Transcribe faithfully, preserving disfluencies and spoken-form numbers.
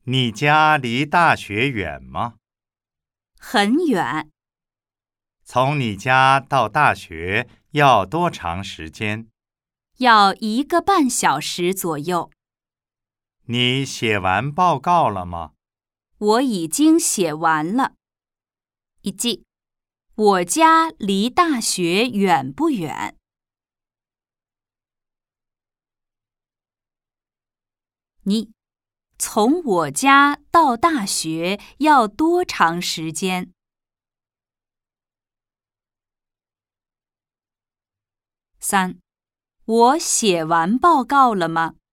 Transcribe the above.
你家离大学远吗？ 很远。 从你家到大学要多长时间？ 要一个半小时左右。 你写完报告了吗？ 我已经写完了。一记，我家离大学远不远？你，从我家到大学要多长时间？三，我写完报告了吗？